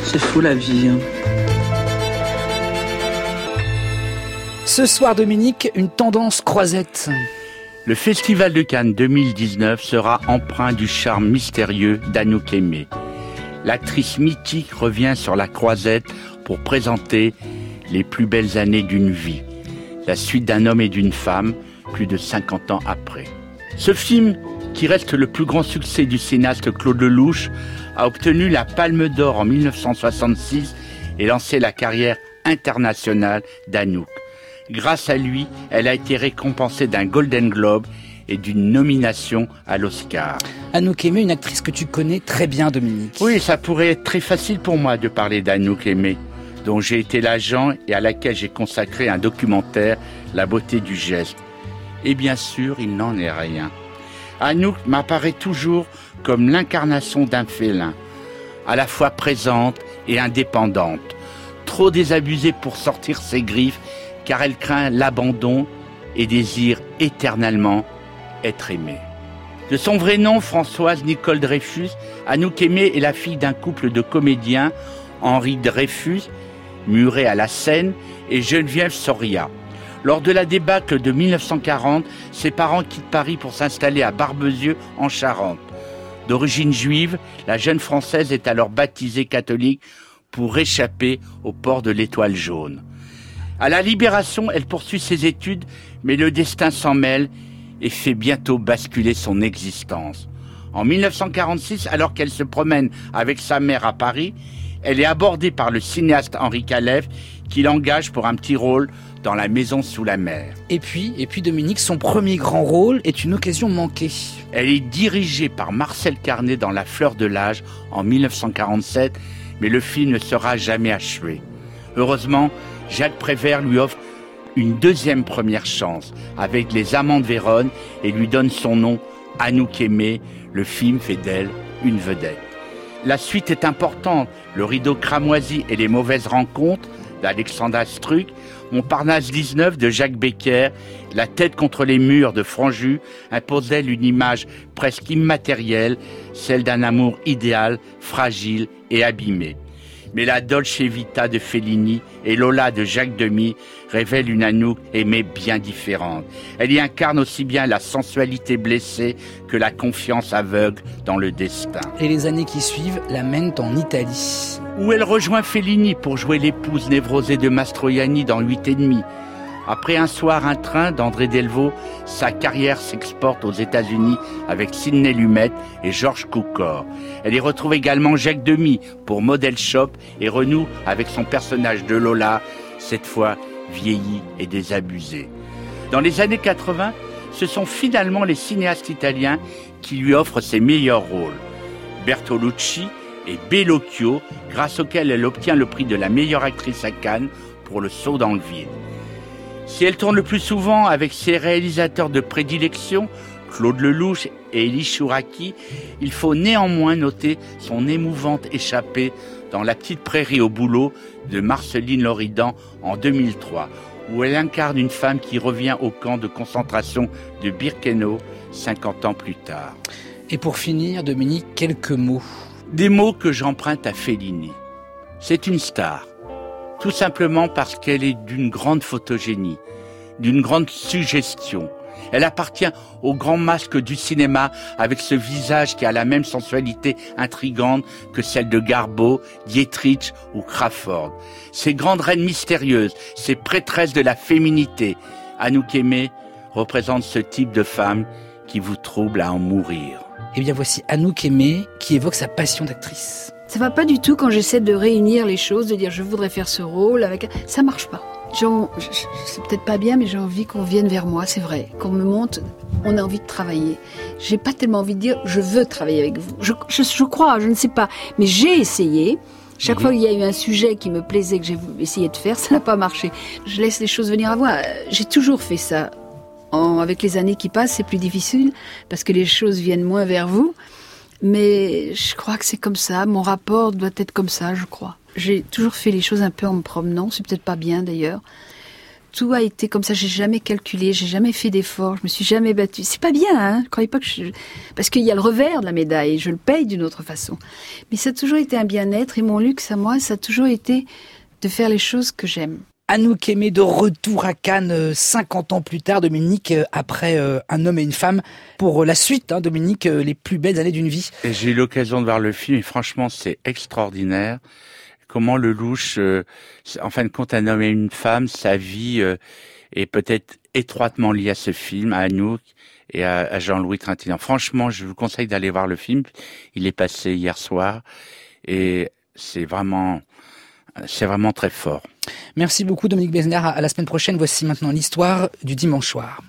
C'est fou la vie. Ce soir, Dominique, une tendance croisette. Le Festival de Cannes 2019 sera empreint du charme mystérieux d'Anouk Aimée. L'actrice mythique revient sur la croisette pour présenter les plus belles années d'une vie. La suite d'un homme et d'une femme, plus de 50 ans après. Ce film, qui reste le plus grand succès du cinéaste Claude Lelouch, a obtenu la Palme d'Or en 1966 et lancé la carrière internationale d'Anouk. Grâce à lui, elle a été récompensée d'un Golden Globe et d'une nomination à l'Oscar. Anouk Aimée, une actrice que tu connais très bien, Dominique. Oui, ça pourrait être très facile pour moi de parler d'Anouk Aimée, dont j'ai été l'agent et à laquelle j'ai consacré un documentaire, La beauté du geste. Et bien sûr, il n'en est rien. Anouk m'apparaît toujours comme l'incarnation d'un félin, à la fois présente et indépendante, trop désabusée pour sortir ses griffes, car elle craint l'abandon et désire éternellement être aimée. De son vrai nom, Françoise Nicole Dreyfus, Anouk Aimée est la fille d'un couple de comédiens, Henri Dreyfus, muré à la Seine, et Geneviève Soria. Lors de la débâcle de 1940, ses parents quittent Paris pour s'installer à Barbezieux, en Charente. D'origine juive, la jeune Française est alors baptisée catholique pour échapper au port de l'Étoile jaune. À la Libération, elle poursuit ses études, mais le destin s'en mêle et fait bientôt basculer son existence. En 1946, alors qu'elle se promène avec sa mère à Paris, elle est abordée par le cinéaste Henri Calef, qui l'engage pour un petit rôle dans La Maison sous la mer. Et puis Dominique, son premier grand rôle est une occasion manquée. Elle est dirigée par Marcel Carné dans La Fleur de l'âge en 1947, mais le film ne sera jamais achevé. Heureusement, Jacques Prévert lui offre une deuxième première chance avec Les Amants de Vérone et lui donne son nom, Anouk Aimée. Le film fait d'elle une vedette. La suite est importante. Le rideau cramoisi et les mauvaises rencontres d'Alexandra Struck, Montparnasse 19 de Jacques Becker, La tête contre les murs de Franju impose d'elle une image presque immatérielle, celle d'un amour idéal, fragile et abîmé. Mais la Dolce Vita de Fellini et Lola de Jacques Demy révèlent une Anouk Aimée bien différente. Elle y incarne aussi bien la sensualité blessée que la confiance aveugle dans le destin. Et les années qui suivent la mènent en Italie, où elle rejoint Fellini pour jouer l'épouse névrosée de Mastroianni dans 8,5. Après Un soir, un train d'André Delvaux, sa carrière s'exporte aux États-Unis avec Sidney Lumet et Georges Cukor. Elle y retrouve également Jacques Demy pour Model Shop et renoue avec son personnage de Lola, cette fois vieilli et désabusé. Dans les années 80, ce sont finalement les cinéastes italiens qui lui offrent ses meilleurs rôles. Bertolucci et Bellocchio, grâce auxquels elle obtient le prix de la meilleure actrice à Cannes pour Le saut dans le vide. Si elle tourne le plus souvent avec ses réalisateurs de prédilection, Claude Lelouch et Elie Chouraki, il faut néanmoins noter son émouvante échappée dans La petite prairie au boulot de Marceline Loridan en 2003, où elle incarne une femme qui revient au camp de concentration de Birkenau 50 ans plus tard. Et pour finir, Dominique, quelques mots. Des mots que j'emprunte à Fellini. C'est une star. Tout simplement parce qu'elle est d'une grande photogénie, d'une grande suggestion. Elle appartient au grand masque du cinéma avec ce visage qui a la même sensualité intrigante que celle de Garbeau, Dietrich ou Crawford. Ces grandes reines mystérieuses, ces prêtresses de la féminité. Anouk Aimée représente ce type de femme qui vous trouble à en mourir. Eh bien voici Anouk Aimée qui évoque sa passion d'actrice. Ça va pas du tout quand j'essaie de réunir les choses, de dire je voudrais faire ce rôle avec... Ça marche pas. C'est peut-être pas bien, mais j'ai envie qu'on vienne vers moi, c'est vrai. Qu'on me montre, on a envie de travailler. J'ai pas tellement envie de dire je veux travailler avec vous. Je crois, je ne sais pas. Mais j'ai essayé. Chaque fois qu'il y a eu un sujet qui me plaisait, que j'ai essayé de faire, ça n'a pas marché. Je laisse les choses venir à moi. J'ai toujours fait ça. Avec les années qui passent, c'est plus difficile parce que les choses viennent moins vers vous. Mais je crois que c'est comme ça. Mon rapport doit être comme ça, je crois. J'ai toujours fait les choses un peu en me promenant. C'est peut-être pas bien d'ailleurs. tout a été comme ça. J'ai jamais calculé, j'ai jamais fait d'efforts, je me suis jamais battue. C'est pas bien, hein. Je croyais pas que parce qu'il y a le revers de la médaille, je le paye d'une autre façon. Mais ça a toujours été un bien-être et mon luxe à moi, ça a toujours été de faire les choses que j'aime. Anouk Aimée de retour à Cannes 50 ans plus tard, Dominique, après Un homme et une femme, pour la suite, hein, Dominique, les plus belles années d'une vie. Et j'ai eu l'occasion de voir le film et franchement, c'est extraordinaire. Comment Lelouch, en fin de compte, Un homme et une femme, sa vie est peut-être étroitement liée à ce film, à Anouk et à Jean-Louis Trintignant. Franchement, je vous conseille d'aller voir le film. Il est passé hier soir et c'est vraiment très fort. Merci beaucoup Dominique Besnéard. À la semaine prochaine. Voici maintenant l'histoire du dimanche soir.